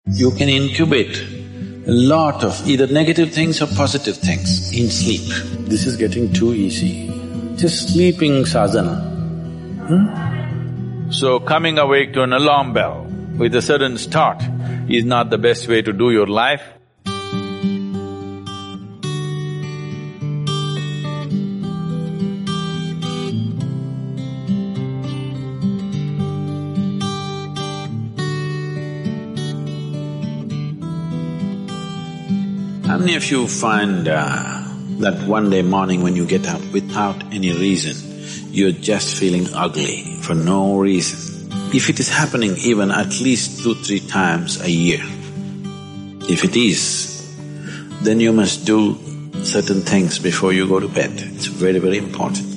You can incubate a lot of either negative things or positive things in sleep. This is getting too easy. Just sleeping sadhana. So coming awake to an alarm bell with a sudden start is not the best way to do your life. How many of you find that one day morning when you get up without any reason, you're just feeling ugly for no reason? If it is happening even at least 2-3 times a year, if it is, then you must do certain things before you go to bed. It's very, very important.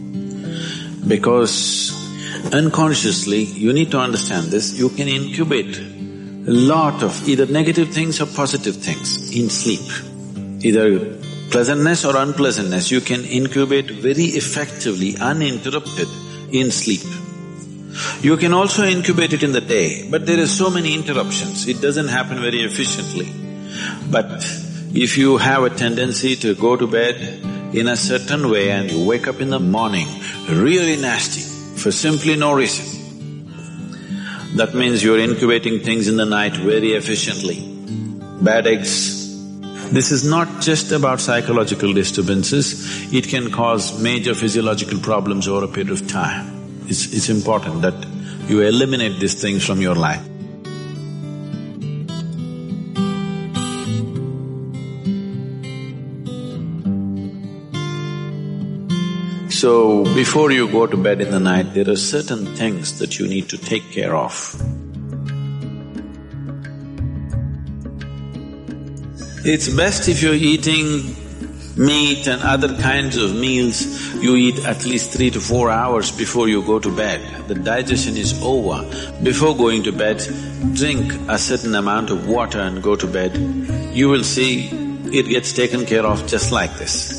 Because unconsciously, you need to understand this, you can incubate a lot of either negative things or positive things in sleep. Either pleasantness or unpleasantness, you can incubate very effectively, uninterrupted in sleep. You can also incubate it in the day, but there are so many interruptions, it doesn't happen very efficiently. But if you have a tendency to go to bed in a certain way and you wake up in the morning really nasty for simply no reason, that means you're incubating things in the night very efficiently. Bad eggs. This is not just about psychological disturbances, it can cause major physiological problems over a period of time. It's important that you eliminate these things from your life. So, before you go to bed in the night, there are certain things that you need to take care of. It's best if you're eating meat and other kinds of meals, you eat at least 3 to 4 hours before you go to bed. The digestion is over. Before going to bed, drink a certain amount of water and go to bed. You will see it gets taken care of just like this.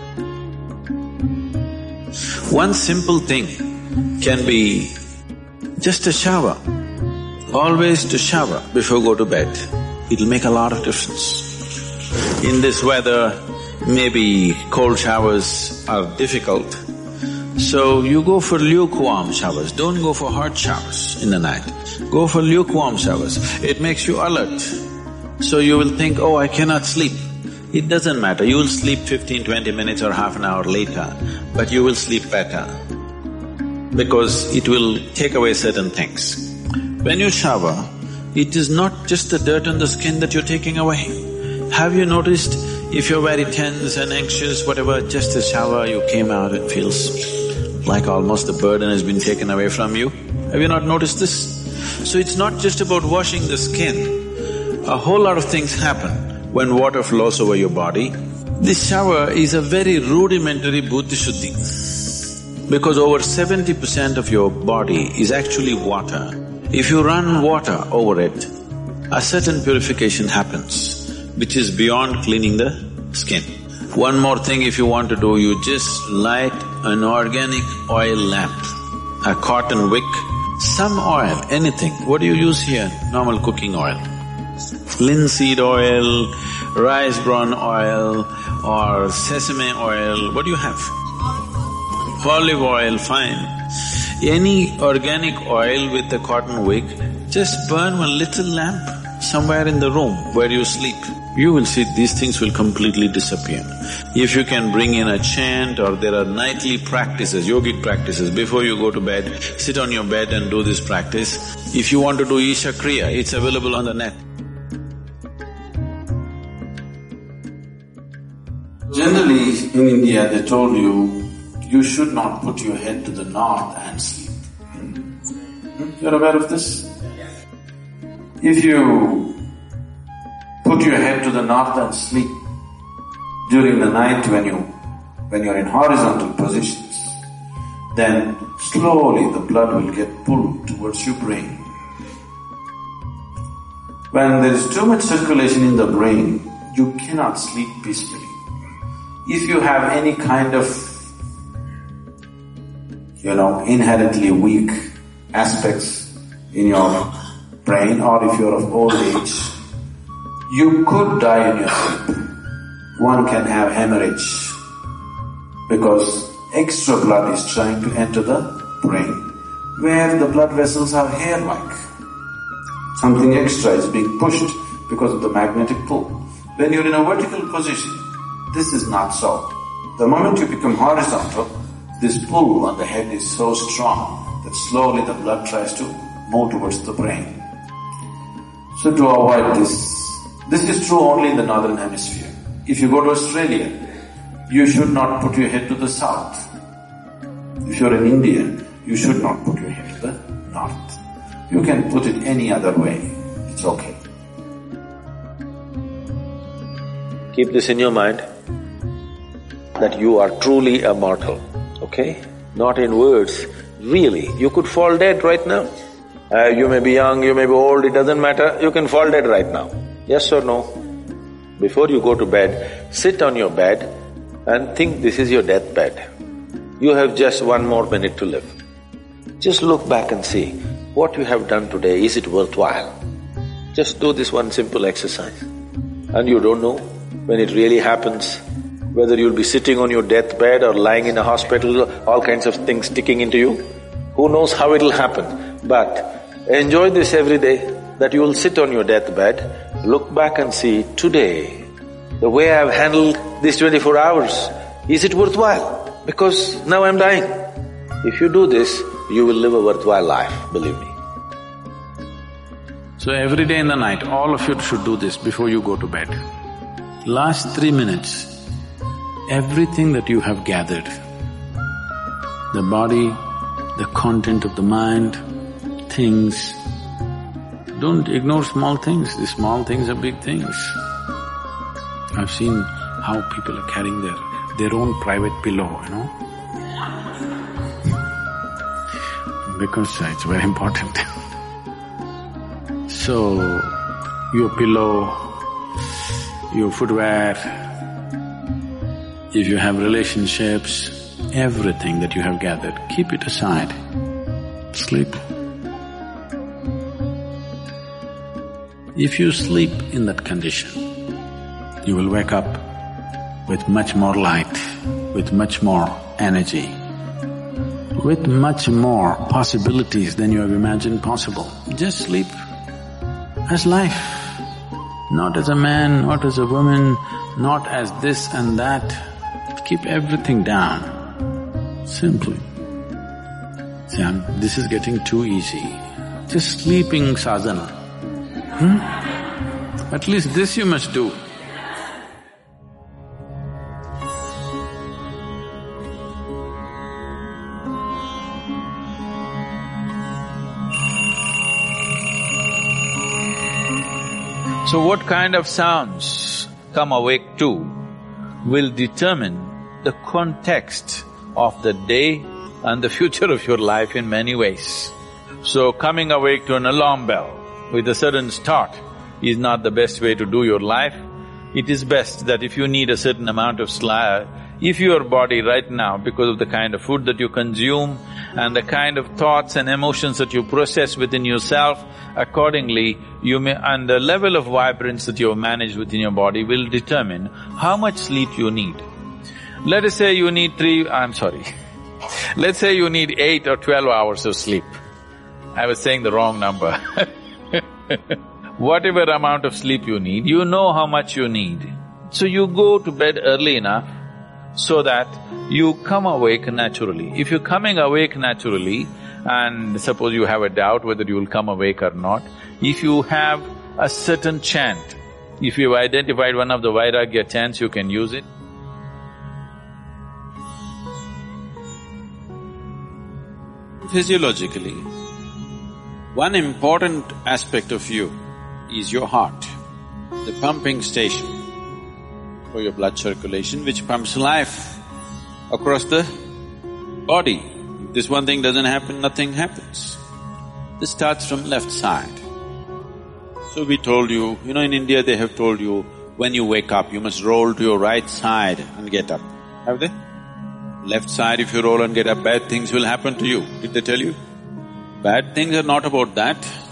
One simple thing can be just a shower. Always to shower before go to bed. It'll make a lot of difference. In this weather, maybe cold showers are difficult, so you go for lukewarm showers. Don't go for hot showers in the night. Go for lukewarm showers. It makes you alert. So you will think, oh, I cannot sleep. It doesn't matter, you will sleep 15-20 minutes or half an hour later, but you will sleep better because it will take away certain things. When you shower, it is not just the dirt on the skin that you're taking away. Have you noticed if you're very tense and anxious, whatever, just a shower, you came out, it feels like almost the burden has been taken away from you? Have you not noticed this? So it's not just about washing the skin, a whole lot of things happen when water flows over your body. This shower is a very rudimentary buddhi shuddhi because over 70% of your body is actually water. If you run water over it, a certain purification happens, which is beyond cleaning the skin. One more thing if you want to do, you just light an organic oil lamp, a cotton wick, some oil, anything. What do you use here? Normal cooking oil. Linseed oil, rice bran oil or sesame oil, what do you have? Olive oil, fine. Any organic oil with a cotton wick, just burn one little lamp somewhere in the room where you sleep. You will see these things will completely disappear. If you can bring in a chant or there are nightly practices, yogic practices, before you go to bed, sit on your bed and do this practice. If you want to do Isha Kriya, it's available on the net. Generally, in India, they told you should not put your head to the north and sleep. You're aware of this? If you put your head to the north and sleep during the night when you're in horizontal positions, then slowly the blood will get pulled towards your brain. When there is too much circulation in the brain, you cannot sleep peacefully. If you have any kind of, inherently weak aspects in your brain, or if you're of old age, you could die in your sleep. One can have hemorrhage because extra blood is trying to enter the brain, where the blood vessels are hair-like. Something extra is being pushed because of the magnetic pull. When you're in a vertical position, this is not so. The moment you become horizontal, this pull on the head is so strong that slowly the blood tries to move towards the brain. So to avoid this is true only in the northern hemisphere. If you go to Australia, you should not put your head to the south. If you're in India, you should not put your head to the north. You can put it any other way, it's okay. Keep this in your mind, that you are truly a mortal, okay? Not in words, really. You could fall dead right now. You may be young, you may be old, it doesn't matter, you can fall dead right now. Yes or no? Before you go to bed, sit on your bed and think this is your deathbed. You have just 1 more minute to live. Just look back and see, what you have done today, is it worthwhile? Just do this one simple exercise. And you don't know when it really happens, whether you'll be sitting on your deathbed or lying in a hospital, all kinds of things sticking into you. Who knows how it'll happen? But enjoy this every day, that you will sit on your deathbed, look back and see, today, the way I've handled these 24 hours, is it worthwhile? Because now I'm dying. If you do this, you will live a worthwhile life, believe me. So every day in the night, all of you should do this before you go to bed. Last 3 minutes, everything that you have gathered, the body, the content of the mind, things, don't ignore small things. These small things are big things. I've seen how people are carrying their own private pillow, because it's very important. So, your pillow, your footwear, if you have relationships, everything that you have gathered, keep it aside. Sleep. If you sleep in that condition, you will wake up with much more light, with much more energy, with much more possibilities than you have imagined possible. Just sleep as life, not as a man, not as a woman, not as this and that. Keep everything down, simply. See, this is getting too easy. Just sleeping sadhana. At least this you must do. So what kind of sounds come awake to will determine the context of the day and the future of your life in many ways. So coming awake to an alarm bell with a sudden start is not the best way to do your life. It is best that if you need a certain amount of sleep, if your body right now, because of the kind of food that you consume and the kind of thoughts and emotions that you process within yourself, accordingly you may… and the level of vibrance that you have managed within your body will determine how much sleep you need. Let us say you need let's say you need 8 or 12 hours of sleep. I was saying the wrong number. Whatever amount of sleep you need, you know how much you need. So you go to bed early enough so that you come awake naturally. If you're coming awake naturally, and suppose you have a doubt whether you will come awake or not, if you have a certain chant, if you've identified one of the Vairagya chants, you can use it. Physiologically, one important aspect of you is your heart, the pumping station for your blood circulation, which pumps life across the body. If this one thing doesn't happen, nothing happens. This starts from left side. So we told you, in India they have told you, when you wake up, you must roll to your right side and get up. Have they? Left side, if you roll and get up, bad things will happen to you. Did they tell you? Bad things are not about that.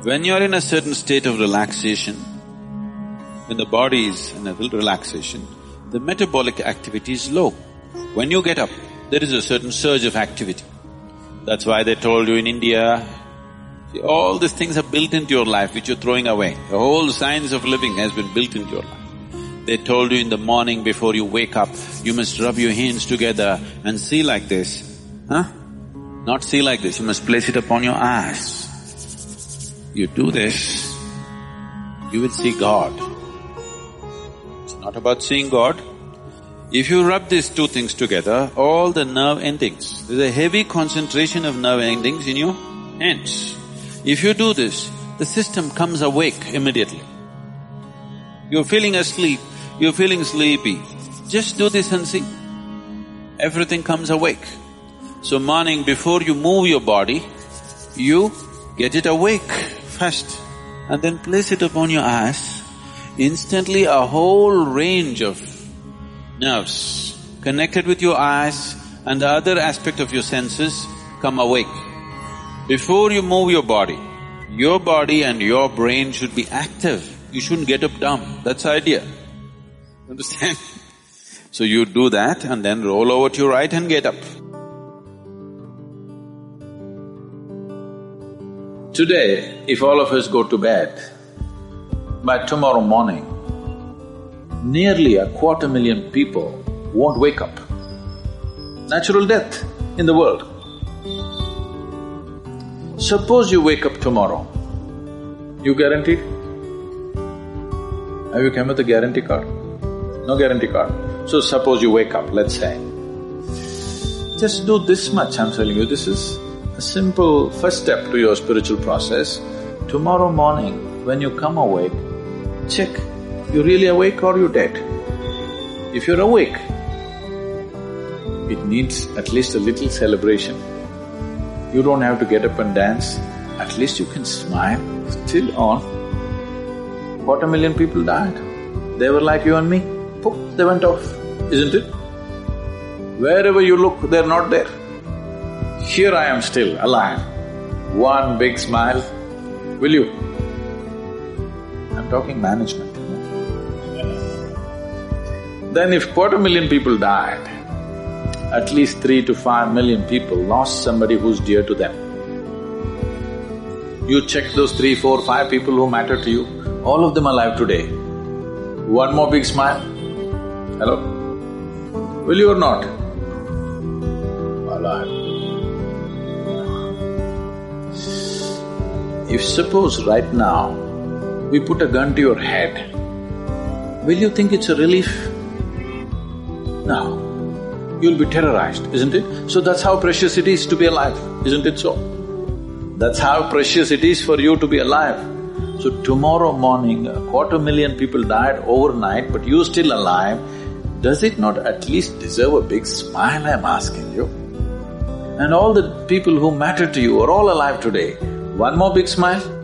When you're in a certain state of relaxation, when the body is in a relaxation, the metabolic activity is low. When you get up, there is a certain surge of activity. That's why they told you in India, see, all these things are built into your life which you're throwing away. The whole science of living has been built into your life. They told you in the morning before you wake up, you must rub your hands together and see like this. Huh? Not see like this, you must place it upon your eyes. You do this, you will see God. It's not about seeing God. If you rub these two things together, all the nerve endings, there's a heavy concentration of nerve endings in your hands. If you do this, the system comes awake immediately. You're feeling asleep, you're feeling sleepy, just do this and see. Everything comes awake. So morning before you move your body, you get it awake first and then place it upon your eyes. Instantly a whole range of nerves connected with your eyes and the other aspect of your senses come awake. Before you move your body and your brain should be active. You shouldn't get up dumb, that's the idea. Understand? So you do that and then roll over to your right and get up. Today, if all of us go to bed, by tomorrow morning, nearly 250,000 people won't wake up. Natural death in the world. Suppose you wake up tomorrow, you guaranteed? Have you come with a guarantee card? No guarantee card. So suppose you wake up, let's say. Just do this much, I'm telling you, this is a simple first step to your spiritual process. Tomorrow morning, when you come awake, check, you really awake or you dead? If you're awake, it needs at least a little celebration. You don't have to get up and dance, at least you can smile, still on. 250,000 people died. They were like you and me, poof, they went off, isn't it? Wherever you look, they're not there. Here I am still, alive. One big smile, will you? I'm talking management. Then if 250,000 people died, at least 3 to 5 million people lost somebody who's dear to them. You check those 3, 4, 5 people who matter to you, all of them alive today. One more big smile. Hello? Will you or not? Alive. If suppose right now we put a gun to your head, will you think it's a relief? No. You'll be terrorized, isn't it? So that's how precious it is to be alive, isn't it so? That's how precious it is for you to be alive. So tomorrow morning, 250,000 people died overnight, but you're still alive. Does it not at least deserve a big smile, I'm asking you? And all the people who matter to you are all alive today. One more big smile?